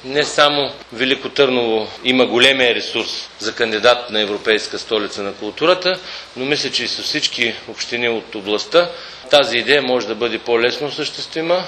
не само Велико Търново има големия ресурс за кандидат на Европейска столица на културата, но мисля, че и с всички общини от областта тази идея може да бъде по-лесно осъществима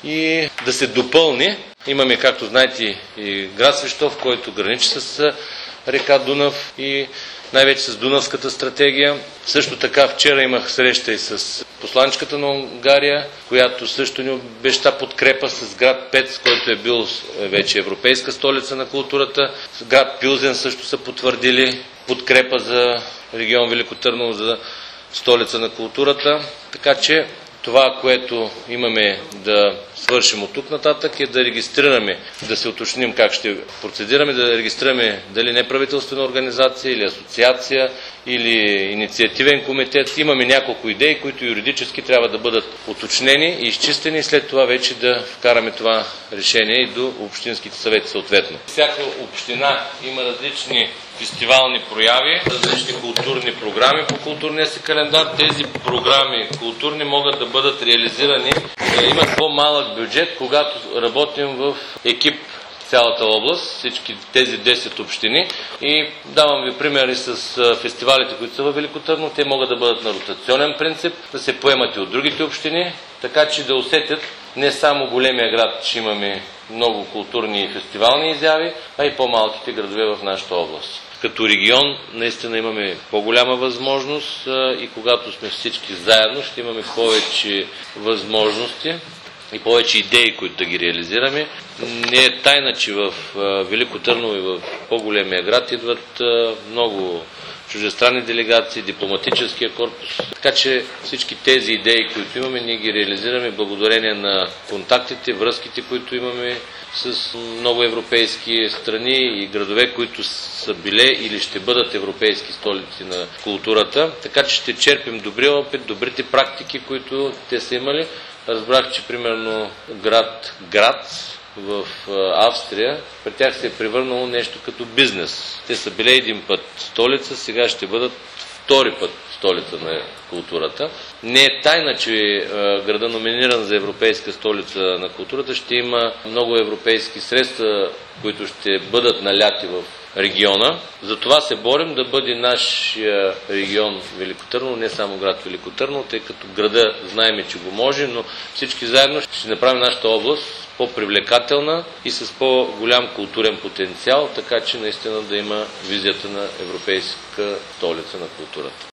и да се допълни. Имаме, както знаете, и град Свищов, който граничи с река Дунав и най-вече с Дунавската стратегия. Също така вчера имах среща и с посланичката на Унгария, която също ни обеща подкрепа с град Пец, който е бил вече европейска столица на културата. Град Пилзен също са потвърдили подкрепа за регион Велико Търново за столица на културата. Така че това, което имаме да свършим от тук нататък е да регистрираме, да се уточним как ще процедираме, да регистрираме дали неправителствена организация или асоциация или инициативен комитет. Имаме няколко идеи, които юридически трябва да бъдат уточнени и изчистени и след това вече да вкараме това решение и до общинските съвети съответно. Всяка община има различни фестивални прояви, различни културни програми по културния си календар. Тези програми културни могат да бъдат реализирани, да имат по-малък бюджет, когато работим в екип цялата област, всички тези 10 общини. И давам ви примери с фестивалите, които са във Велико Търново. Те могат да бъдат на ротационен принцип, да се поемат и от другите общини, така че да усетят не само големия град, че имаме много културни и фестивални изяви, а и по-малките градове в нашата област. Като регион наистина имаме по-голяма възможност и когато сме всички заедно, ще имаме повече възможности и повече идеи, които да ги реализираме. Не е тайна, че в Велико Търново и в по-големия град идват много чуждестранни делегации, дипломатическия корпус. Така че всички тези идеи, които имаме, ние ги реализираме благодарение на контактите, връзките, които имаме с много европейски страни и градове, които са биле или ще бъдат европейски столици на културата. Така че ще черпим добрия опит, добрите практики, които те са имали. Разбрах, че примерно град Грац в Австрия, при тях се е превърнало нещо като бизнес. Те са биле един път столица, сега ще бъдат втори път столица на културата. Не е тайна, че града, номиниран за европейска столица на културата, ще има много европейски средства, които ще бъдат наляти в региона. Затова се борим да бъде нашия регион Велико Търново, не само град Велико Търново, тъй като града знаем, че го може, но всички заедно ще направим нашата област по-привлекателна и с по-голям културен потенциал, така че наистина да има визията на европейска столица на културата.